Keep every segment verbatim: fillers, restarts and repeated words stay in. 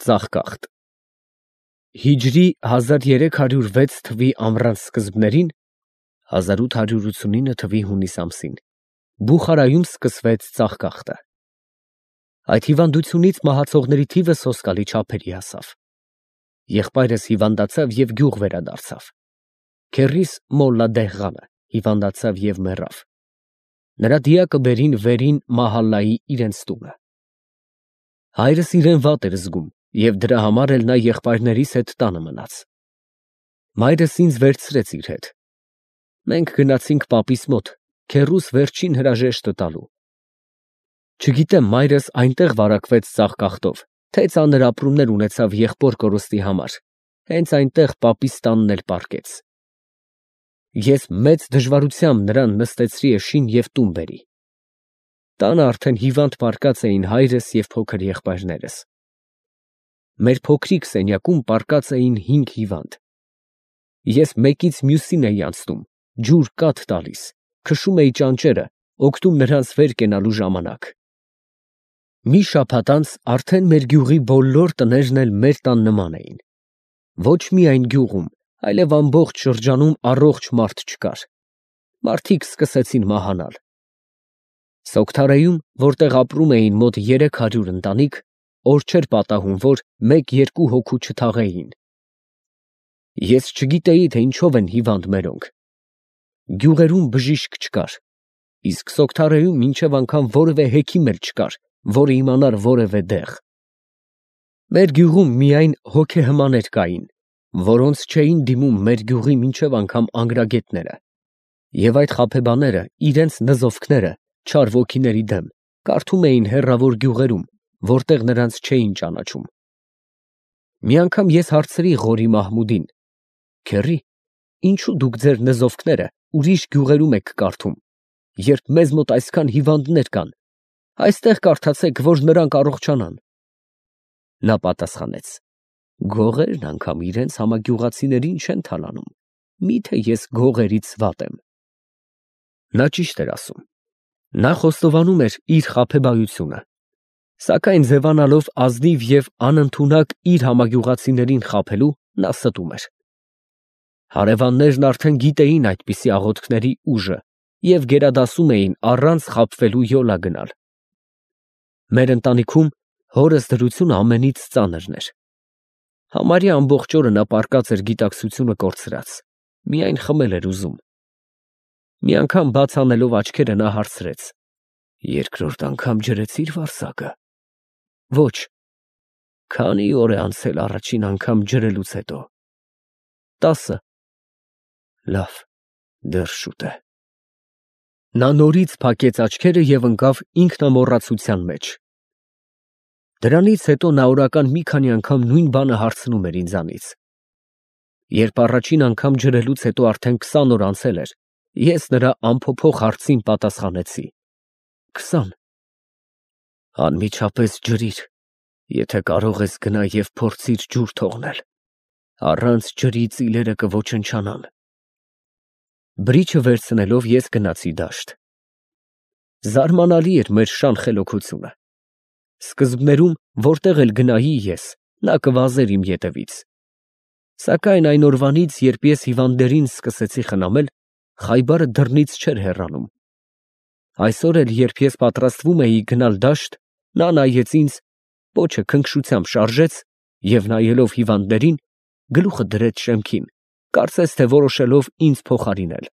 Ծաղկաղթ Հիջրի հազար երեք հարյուր վեց թվի ամռան սկզբներին հազար ութ հարյուր ութսունինը թվի հունիս ամսին Բուխարայում սկսվեց ծաղկաղթը։ Այդ հիվանդությունից մահացողների թիվը սոսկալի չափերի հասավ։ Եղբայրս հիվանդացավ և գյուղ վերադարձավ։ Քեռիս Մոլլա Դեհղանը հիվանդացավ և մեռավ։ Նրա դիակը բերին վերին Մահալլայի իրենց տունը։ Հայրս իրեն վատ էր զգում և դրա համար էլ նա եղբայրներիս հետ տանը մնաց։ Մայրս ինձ վերցրեց իր հետ։ Մենք գնացինք պապիս մոտ, քեռուս վերջին հրաժեշտը տալու։ Չգիտեմ մայրս այնտեղ վարակվեց ծաղկաղթով, թե ծանր ապրումներ ունեցավ եղբոր կորուստի համար, հենց այնտեղ պապիս տանն էլ պառկեց։ Ես մեծ դժվարությամբ նրան նստեցրի էշին և տուն բերի։ Տանը արդեն հիվանդ պառկած էին հայրս և փոքր եղբայրներս։ Մեր փոքրիկ սենյակում պառկած էին հինգ հիվանդ։ Ես մեկից մյուսին էի անցնում, ջուր կաթ տալիս, քշում էի ճանճերը, օգնում նրանց վեր կենալու ժամանակ։ Մի շաբաթ անց արդեն մեր գյուղի բոլոր տներն էլ մեր տան նման էին։ Ոչ միայն գյուղում, այլև ամբողջ շրջանում առողջ մարդ չկար։ Մարդիկ սկսեցին մահանալ։ Սոկթարեում, որտեղ ապրում էին մոտ երեք հարյուր ընտանիք, օր չէր պատահում, որ մեկ֊երկու հոգու չթաղեին։ Ես չգիտեի, թե ինչով են հիվանդ մերոնք։ Գյուղերում բժիշկ չկար, իսկ Սոկթարեում մինչև անգամ որևէ հեքիմ էլ չկար, որը իմանար որևէ դեղ։ Մեր գյուղում միայն հոգեհմաներ կային, որոնց չէին դիմում մեր գյուղի մինչև անգամ անգրագետները, և այդ խաբեբաները իրենց նզովքները չար ոգիների դեմ կարդում էին հեռավոր գյուղերում, որտեղ նրանց չէին ճանաչում։ Մի անգամ ես հարցրի Ղորի Մահմուդին. «Քեռի, ինչու դուք ձեր նզովքները ուրիշ գյուղերում եք կարդում, երբ մեզ մոտ այսքան հիվանդներ կան, այստեղ կարդացեք, որ նրանք առողջանան»։ Նա պատասխանեց. «Գողերն անգամ իրենց համագյուղացիներին չեն թալանում, մի՞թե ես գողերից վատ եմ»։ Նա ճիշտ էր ասում։ Նա խոստովանում էր իր խաբեբայությունը, սակայն ձևանալով ազնիվ և անընդունակ իր համագյուղացիներին խաբելու, նա ստում էր։ Հարևաններն արդեն գիտեին այդպիսի աղոթքների ուժը և գերադասում էին առանց խաբվելու յոլա գնալ։ Մեր ընտանիքում հորս դրությունը ամենից ծանրն էր։ Համարյա ամբողջ օրը նա պառկած էր գիտակցությունը կորցրած, միայն խմել էր ուզում։ Մի անգամ բաց անելով աչքերը նա հարցրեց. «Երկրորդ անգամ ջրեցի՞ր վարսակը»։ «Ոչ»։ «Քանի՞ օր է անցել առաջին անգամ ջրելուց հետո»։ «Տասը»։ «Լավ, դեռ շուտ է»։ Նա նորից փակեց աչքերը և ընկավ ինքնամոռացության մեջ։ Դրանից հետո նա օրական մի քանի անգամ նույն բանը հարցնում էր ինձանից։ Երբ առաջին անգամ ջրելուց հետո արդեն քսան օր անցել էր, ես նրա անփոփոխ հարցին պատասխանեցի. «Քսան»։ «Անմիջապես ջրիր, եթե կարող ես գնա և փորձիր ջուր թողնել, առանց ջրի ծիլերը կոչնչանան»։ Բրիչը վերցնելով ես գնացի դաշտ։ Զարմանալի էր մեր շան խելոքությունը։ Սկզբներում, որտեղ էլ գնայի ես, նա կվազեր իմ ետևից։ Սակայն այն օրվանից, երբ ես հիվանդներին սկսեցի խնամել, Խայբարը դռնից չէր հեռանում։ Այսօր էլ, երբ ես պատրաստվում էի գնալ դաշտ, նա նայեց ինձ, պոչը քնքշությամբ շարժեց և, նայելով հիվանդներին, գլուխը դրեց շեմքին, կարծես թե որոշելով ինձ փոխարինել։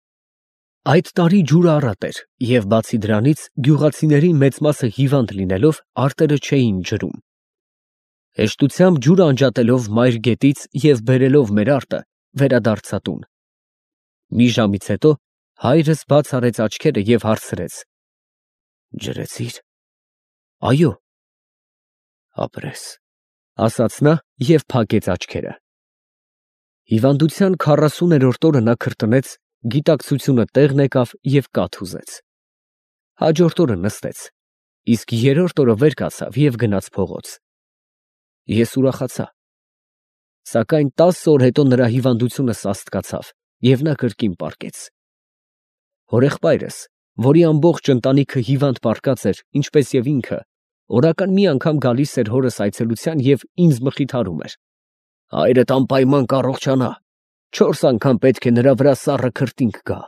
Այդ տարի ջուրը առատ էր, և բացի դրանից, գյուղացիների մեծ մասը հիվանդ լինելով, արտերը չէին ջրում։ Հեշտությամբ ջուրը անջատելով մայր գետից և բերելով մեր արտը, վերադարձա տուն։ Մի ժամից հետո հայրս բաց արեց աչքերը և հարցրեց. «Ջրեցի՞ր»։ «Այո»։ «Ապրես», ասաց նա և փակեց աչքերը։ Հիվանդության քառասուներորդ օրը նա քրտնեց, գիտակցությունը տեղն եկավ և կաթ ուզեց։ Հաջորդ օրը նստեց, իսկ երրորդ օրը վեր կացավ և գնաց փողոց։ Ես ուրախացա։ Սակայն տասը օր հետո նրա հիվանդությունը սաստկացավ, և նա կրկին պառկեց։ Հորեղբայրս, որի ամբողջ ընտանիքը հիվանդ պառկած էր, ինչպես և ինքը, Օրական մի անգամ գալիս էր հորս այցելության և ինձ մխիթարում էր. հայրդ անպայման կառողջանա, չորս անգամ պետք է նրա վրա սառը քրտինք գա։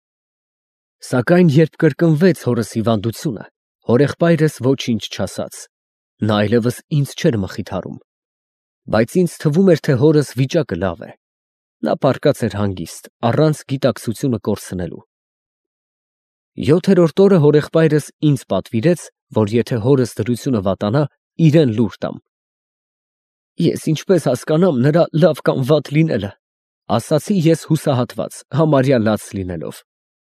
Սակայն երբ կրկնվեց հորս հիվանդությունը, հորեղբայրս ոչինչ չասաց, նա այլևս ինձ չէր մխիթարում, բայց ինձ թվում էր, թե հորս վիճակը լավ է, նա պառկած էր հանգիստ, առանց գիտակցությունը կորցնելու։ Յոթերորդ օրը հորեղբայրս ինձ պատվիրեց, որ եթե հորս դրությունը վատանա, իրեն լուր տամ։ Ես ինչպես հասկանամ նրա լավ կամ վատ լինելը, ասացի ես հուսահատված, համարյա լաց լինելով։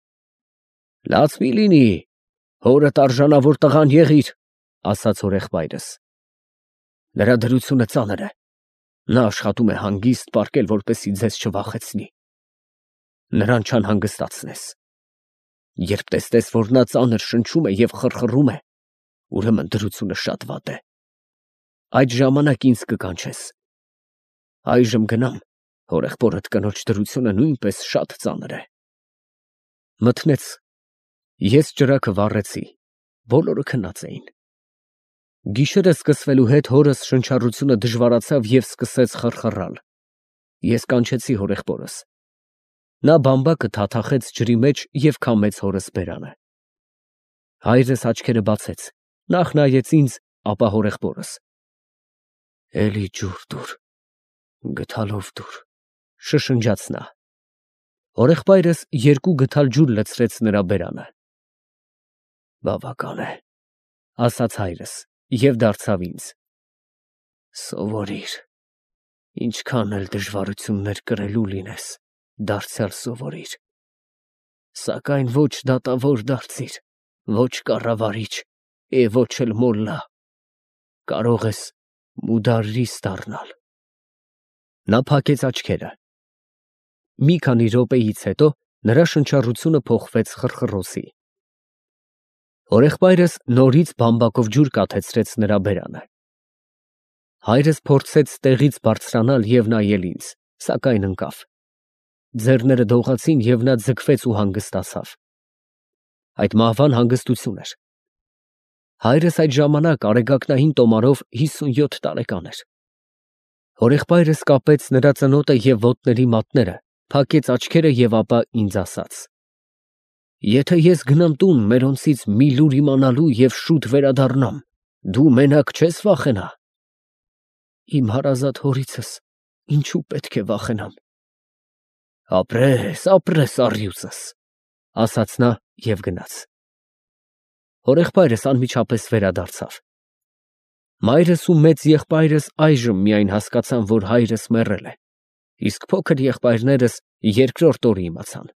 Լաց մի լինի, հորդ արժանավոր տղան եղիր, ասաց հորեղբայրս։ Նրա դրությունը ծանր է, նա աշխատում է հանգիստ պառկել, որպեսզի ձեզ չվախեցնի։ Նրան չանհանգստացնես։ Երբ տեսնես, որ նա ծանր շնչում է և խռխռում է, ուրեմն դրությունը շատ վատ է։ Այդ ժամանակ ինձ կկանչես։ Այժմ գնամ, հորեղբորդ կնոջ դրությունը նույնպես շատ ծանր է։ Մթնեց, ես ճրագը վառեցի, բոլորը քնած էին։ Գիշերը սկսվելու հետ հորս շնչառությունը դժվարացավ և սկսեց խռխռալ։ Ես կանչեցի հորեղբորս։ Նա բամբակը թաթախեց ջրի մեջ և քամեց հորս բերանը։ Հայրս աչքերը բացեց, նախ նայեց ինձ, ապա հորեղբորս։ Էլի ջուր տուր, գդալով տուր, շշնջաց նա։ Հորեղբայրս երկու գդալ ջուր լցրեց նրա բերանը։ Բավական է, ասաց հայրս և դարձավ ինձ։ Սովորիր, ինչքան էլ դժվարություններ կրելու լինես, դարձյալ սովորիր, սակայն ոչ դատավոր դարձիր, ոչ կառավարիչ և ոչ էլ մոլլա, կարող ես մուդարրիս դառնալ։ Նա փակեց աչքերը։ Մի քանի րոպեից հետո նրա շնչառությունը փոխվեց խռխռոցի։ Հորեղբայրս նորից բամբակով ջուր կաթեցրեց նրա բերանը։ Հայրս փորձեց տեղից բարձրանալ և նայել ինձ, սակայն ընկավ։ Ձեռները դողացին և նա ձգվեց ու հանգստացավ։ Այդ մահվան հանգստություն էր։ Հայրս այդ ժամանակ արեգակնային տոմարով հիսունյոթ տարեկան էր։ Հորեղբայրս կապեց նրա ծնոտը և ոտների մատները, փակեց աչքերը և ապա ինձ ասաց. Եթե ես գնամ տուն մերոնցից մի լուր իմանալու և շուտ վերադառնամ, դու մենակ չե՞ս վախենա։ Իմ հարազատ հորիցս ինչու պետք է վախենամ։ Ապրես, ապրես առյուծս, ասաց նա և գնաց։ Հորեղբայրս անմիջապես վերադարձավ։ Մայրս ու մեծ եղբայրս այժմ միայն հասկացան, որ հայրս մեռել է, իսկ փոքր եղբայրներս երկրորդ օրը իմացան։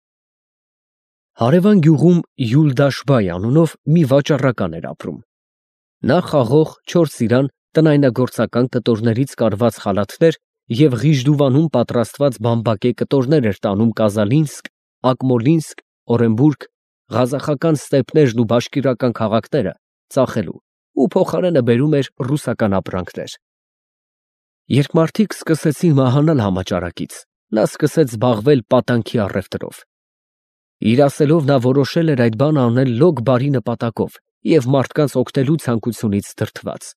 Հարևան գյուղում Յուլդաշբայ անունով մի վաճառական էր ապրում։ Նա խաղող, չոր ծիրան, տնայնագործական կտորներից կարված խալաթներ և Ղիժդուվանում պատրաստված բամբակե կտորներ էր տանում Կազալինսկ, Ակմոլինսկ, Օրենբուրգ, ղազախական ստեպներն ու բաշկիրական քաղաքները ծախելու ու փոխարենը բերում էր ռուսական ապրանքներ։ Երբ մարդիկ սկսեցին մահանալ համաճարակից, նա սկսեց զբաղվել պատանքի առևտրով։ Իր ասելով նա որոշել էր այդ բանը անել լոկ բարի նպատակով և մարդկանց օգնելու ցանկությունից դրդված։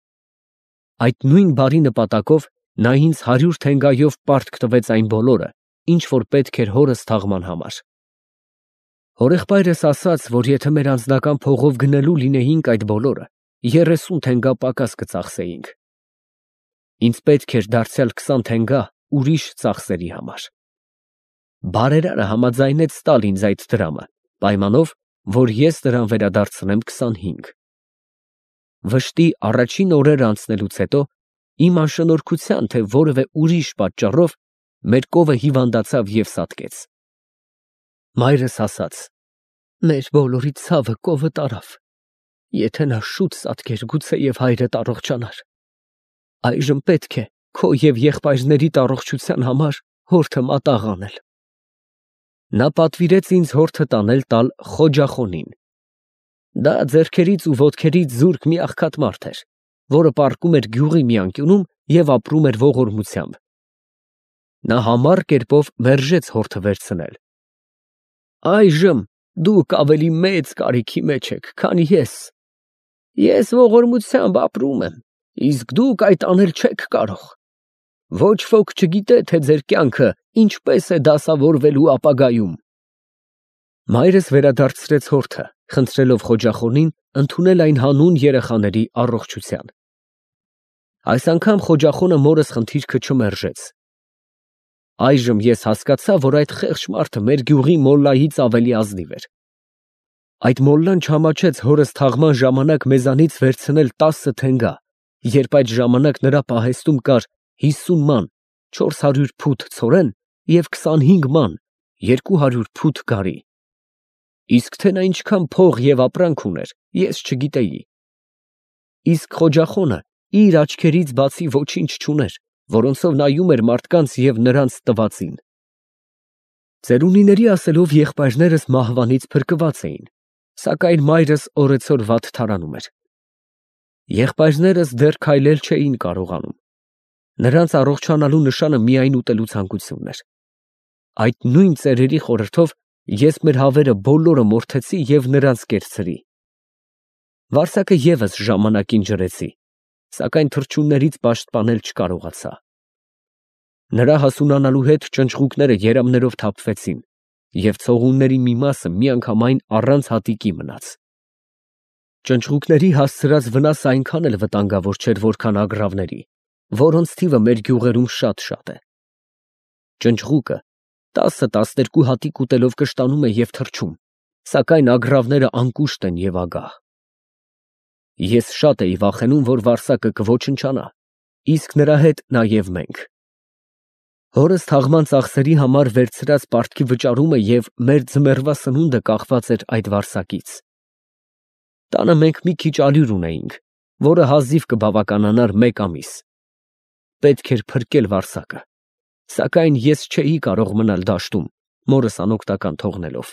Այդ նույն բարի նպատակով նա ինձ հարյուր թենգայով պարտք տվեց այն բոլորը, ինչ որ պետք էր հորս թաղման համար։ Հորեղբայրս ասաց, որ եթե մեր անձնական փողով գնելու լինեինք այդ բոլորը, երեսուն թենգա պակաս կծախսեինք։ Ինձ պետք էր դարձյալ քսան թենգա ուրիշ ծախսերի համար։ Բարերարը համաձայնեց տալ ինձ այդ դրամը, պայմանով, որ ես դրան վերադարձնեմ քսանհինգ։ Վշտի առաջին օրերը անցնելուց հետո, իմ անշնորհքության, թե որևէ ուրիշ պատճառով, մեր կովը հիվանդացավ և սատկեց։ Մայրս ասաց. մեր բոլորի ցավը կովը տարավ, եթե նա շուտ սատկեր, գուցեև հայրդ առողջանար։ Այժմ պետք է քո և եղբայրներիդ առողջության համար հորթը մատաղ անել։ Նա պատվիրեց ինձ հորթը տանել տալ Խոջախոնին։ Դա ձեռքերից ու ոտքերից զուրկ մի աղքատ մարդ էր, որը պառկում էր գյուղի մի անկյունում և ապրում էր ողորմությամբ։ Նա համառ կերպով մերժեց հորթը վերցնել։ Այժմ դուք ավելի մեծ կարիքի մեջ եք, քան ես, Ես ողորմությամբ ապրում եմ, իսկ դուք այդ անել չեք կարող։ Ոչ ոք չգիտե, թե ձեր կյանքը ինչպես է դասավորվելու ապագայում։ Մայրս վերադարձրեց հորթը, խնդրելով Խոջախոնին ընդունել այն հանուն երեխաների առողջության։ Այս անգամ Խոջախոնը մորս խնդիրքը չմերժեց։ Այժմ ես հասկացա, որ այդ խեղճ մարդը մեր գյուղի մոլլայից ավելի ազնիվ էր։ Այդ մոլլան չամաչեց հորս թաղման ժամանակ մեզանից վերցնել տասը թենգա, երբ այդ ժամանակ նրա պահեստում կար հիսուն ման, չորս հարյուր փութ ցորեն և քսանհինգ ման, երկու հարյուր փութ գարի։ Իսկ թե նա ինչքան փող և ապրանք ուներ, ես չգիտեի։ Իսկ Խոջախոնը իր աչքերից բացի ոչինչ չուներ, որոնցով նայում էր մարդկանց և նրանց տվածին։ Ծերունիների ասելով եղբայրներս մահվանից փրկված էին, սակայն մայրս օրեցօր վատթարանում էր։ Եղբայրներս դեռ քայլել չէին կարողանում։ Նրանց առողջանալու նշանը միայն ուտելու ցանկությունն էր։ Այդ նույն ծերերի խորհրդով ես մեր հավերը բոլորը մորթեցի և նրանց կերցրի։ Վարսակը ևս ժամանակին ջրեցի, սակայն թռչուններից պաշտպանել չկարողացա։ Նրա հասունանալու հետ ճնճղուկները երամներով թափվեցին, և ցողունների մի մասը միանգամայն առանց հատիկի մնաց։ Ճնճղուկների հասցրած վնասը այնքան էլ վտանգավոր չէր, որքան ագռավների, որոնց թիվը մեր գյուղերում շատ է։ Ճնճղուկը տասը տասներկու հատիկ ուտելով կշտանում է և թռչում, սակայն ագռավները անկուշտ են և ագահ։ Ես շատ էի վախենում, որ Վարսակը կոչնչանա, իսկ նրա հետ նաև մենք։ Հորս թաղման ծախսերի համար վերցրած պարտքի վճարումը և մեր ձմեռվա սնունդը կախված էր այդ Վարսակից։ Տանը մենք մի քիչ ալյուր ունեինք, որը հազիվ կբավականանար մեկ ամիս։ Պետք էր փրկել Վարսակը, սակայն ես չէի կարող մնալ դաշտում, մորս անօգնական թողնելով։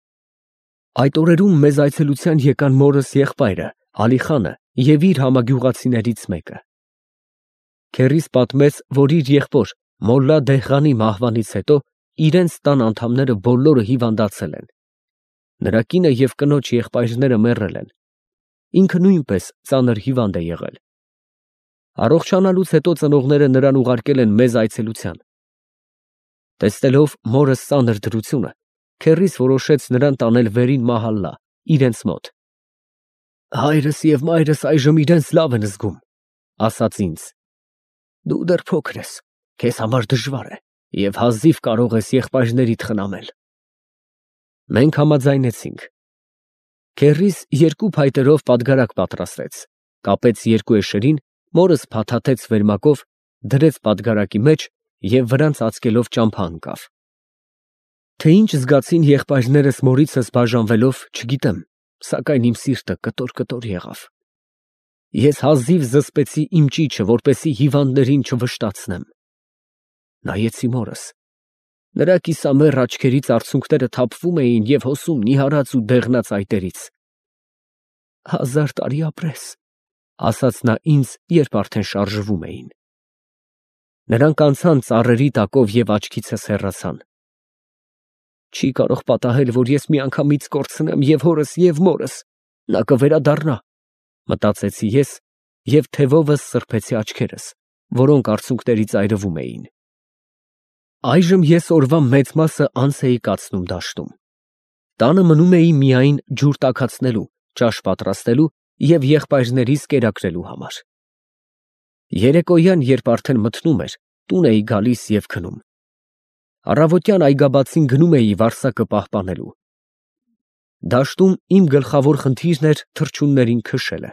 Այդ օրերում մեզ այցելության եկան մորս եղբայրը Ալիխանը և իր համագյուղացիներից մեկը։ Քեռիս պատմեց, որ իր եղբոր Մոլլա Դեհղանի մահվանից հետո իրենց տան անդամները բոլորը հիվանդացել են։ Նրա կինը և կնոջ եղբայրները մեռել են։ Ինքը նույնպես ծանր հիվանդ է եղել։ Առողջանալուց հետո ծնողները նրան ուղարկել են մեզ այցելության։ Տեսնելով մորս ծանր դրությունը, քեռիս որոշեց նրան տանել վերին մահալլա, իրենց մոտ։ Հայրս և մայրս այժմ իրենց լավ են զգում, ասաց ինձ։ Դու դեռ փոքր ես, քեզ համար դժվար է և հազիվ կարող ես եղբայրներիդ խնամել։ Մենք համաձայնեցինք։ Քեռիս երկու փայտերով պատգարակ պատրաստեց, կապեց երկու էշերին, մորս փաթաթեց վերմակով, դրեց պատգարակի մեջ և վրան ծածկելով ճամփա ընկավ։ Թե ինչ զգացին եղբայրներս մորիցս բաժանվելով, չգիտեմ, սակայն իմ սիրտը կտոր֊կտոր եղավ։ Ես հազիվ զսպեցի իմ ճիչը, որպեսզի հիվանդներին չվշտացնեմ։ Նայեցի մորս։ Նրա կիսամեռ աչքերից արցունքները թափվում էին և հոսում նիհարած ու դեղնած այտերից։ Հազար տարի ապրես, ասաց նա ինձ, երբ արդեն շարժվում էին։ Նրանք անցան ծառերի տակով և աչքիցս հեռացան։ Չի կարող պատահել, որ ես միանգամից կորցնեմ և հորս, և մորս, նա կվերադառնա, մտածեցի ես և թևովս սրբեցի աչքերս, որոնք արցունքներից այրվում էին։ Այժմ ես օրվա մեծ մասը անց էի կացնում դաշտում։ Տանը մնում էի միայն ջուր տաքացնելու, ճաշ պատրաստելու և եղբայրներիս կերակրելու համար։ Երեկոյան, երբ արդեն մթնում էր, տուն էի գալիս և քնում։ Առավոտյան այգաբացին գնում էի Վարսակը պահպանելու։ Դաշտում իմ գլխավոր խնդիրն էր թռչուններին քշելը։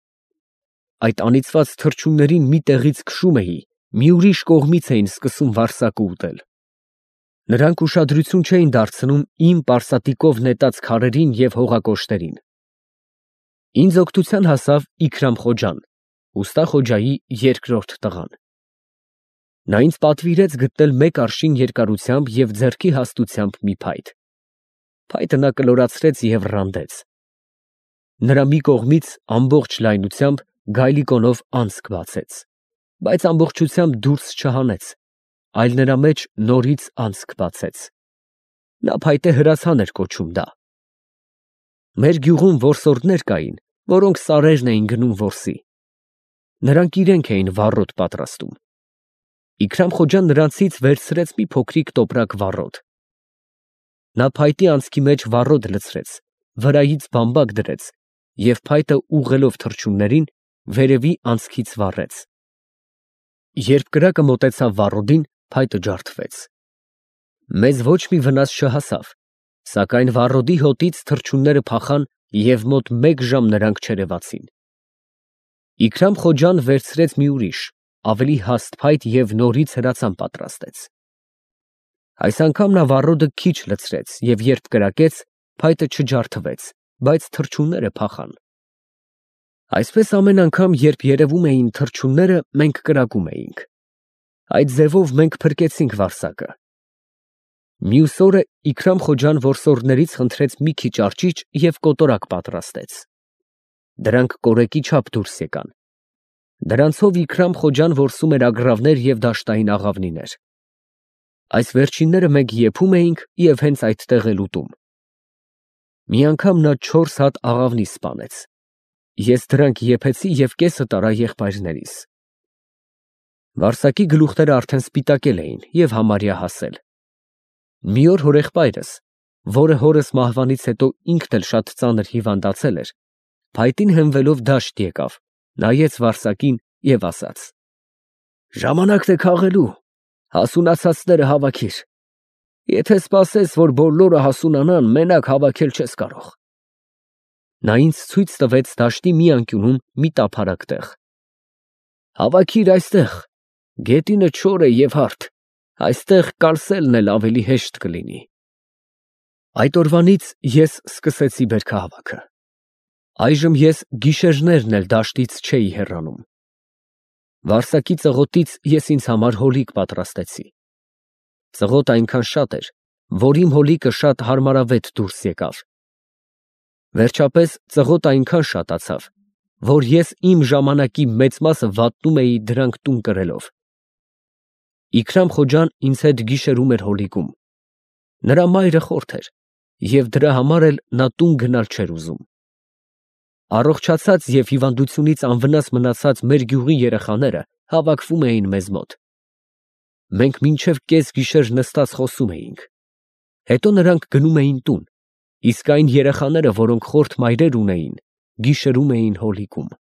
Այդ անիծված թռչուններին մի տեղից քշում էի, մի ուրիշ կողմից էին սկսում Վարսակը ուտել։ Նրանք ուշադրություն չէին դարձնում իմ պարսատիկով նետած քարերին և հողակոշտերին։ Ինձ օգնության հասավ Իքրամ Խոջան, ուստա Խոջայի երկրորդ տղան։ Նա ինձ պատվիրեց գտնել մեկ արշին երկարությամբ և ձեռքի հաստությամբ մի փայտ։ Փայտը նա կլորացրեց և ռանդեց։ Նրա մի կողմից ամբողջ լայնությամբ գայլիկոնով անցք բացեց, բայց ամբողջությամբ դուրս չհանեց, այլ նրա մեջ նորից անցք բացեց։ Նա փայտե հրացան էր կոչում դա։ Մեր գյուղում որսորդներ կային, որոնք սարերն էին գնում որսի։ Նրանք իրենք էին վառոդ պատրաստում։ Իքրամ Խոջան նրանցից վերցրեց մի փոքրիկ տոպրակ վառոդ։ Նա փայտի անցքի մեջ վառոդ լցրեց, վրայից բամբակ դրեց և փայտը ուղղելով թռչուններին վերևի անցքից վառեց։ Երբ կրակը մոտեցավ վառոդին, փայտը ջարդվեց։ Մեզ ոչ մի վնաս չհասավ, սակայն վառոդի հոտից թռչունները փախան և մոտ մեկ ժամ նրանք չերևացին։ Իքրամ Խոջան վերցրեց մի ուրիշ, ավելի հաստ փայտ և նորից հրացան պատրաստեց։ Այս անգամ նա վառոդը քիչ լցրեց և երբ կրակեց, փայտը չջարդվեց, բայց թռչունները փախան։ Այսպես ամեն անգամ, երբ երևում էին թռչունները, մենք կրակում էինք։ Այդ ձևով մենք փրկեցինք վարսակը։ Մյուս օրը Իքրամ Խոջան որսորդներից խնդրեց մի քիչ արջիճ և կոտորակ պատրաստեց։ Դրանք կորեկի չափ դուրս եկան։ Դրանցով Իքրամ Խոջան որսում էր ագռավներ և դաշտային աղավնիներ։ Այս վերջինները մենք եփում էինք և հենց այդտեղ էլ ուտում։ Մի անգամ նա չորս հատ աղավնի սպանեց։ Ես դրանք եփեցի և կեսը տարա եղբայրներիս։ Վարսակի գլուխները արդեն սպիտակել էին և համարյա հասել։ Մի օր հորեղբայրս, որը հորս մահվանից հետո ինքն էլ շատ ծանր հիվանդացել էր, փայտին հենվելով դաշտ եկավ, նայեց վարսակին և ասաց. «Ժամանակն է քաղելու, հասունացածները հավաքիր։ Եթե սպասես, որ բոլորը հասունանան, մենակ հավաքել չես կարող»։ Նա ինձ ցույց տվեց դաշտի մի անկյունում մի տափարակ տեղ։ «Հավաքիր այստեղ, գետինը չոր է և հարթ, այստեղ կալսելն էլ ավելի հեշտ կլինի»։ Այդ օրվանից ես սկսեցի բերքահավաքը։ Այժմ ես գիշերներն էլ դաշտից չէի հեռանում։ Վարսակի ծղոտից ես ինձ համար հոլիկ պատրաստեցի։ Ծղոտը այնքան շատ էր, որ իմ հոլիկը շատ հարմարավետ դուրս եկավ։ Վերջապես ծղոտը այնքան շատացավ, որ ես իմ ժամանակի մեծ մասը վատնում էի դրանք տուն կրելով։ Իքրամ Խոջան ինձ հետ գիշերում էր հոլիկում։ Նրա մայրը խորթ էր, և դրա համար էլ նա տուն գնալ չէր ուզում։ Առողջացած և հիվանդությունից անվնաս մնացած մեր գյուղի երեխաները հավաքվում էին մեզ մոտ։ Մենք մինչև կեսգիշեր նստած խոսում էինք։ Հետո նրանք գնում էին տուն, իսկ այն երեխաները, որոնք խորթ մայրեր ունեին, գիշերում էին հոլիկում։